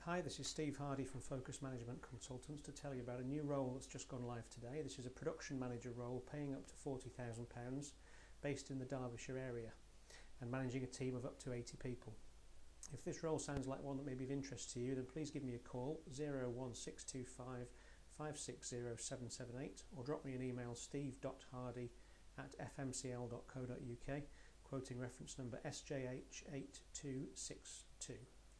Hi, this is Steve Hardy from Focus Management Consultants to tell you about a new role that's just gone live today. This is a production manager role paying up to £40,000 based in the Derbyshire area and managing a team of up to 80 people. If this role sounds like one that may be of interest to you, then please give me a call 01625 560 778 or drop me an email steve.hardy@fmcl.co.uk quoting reference number SJH8262.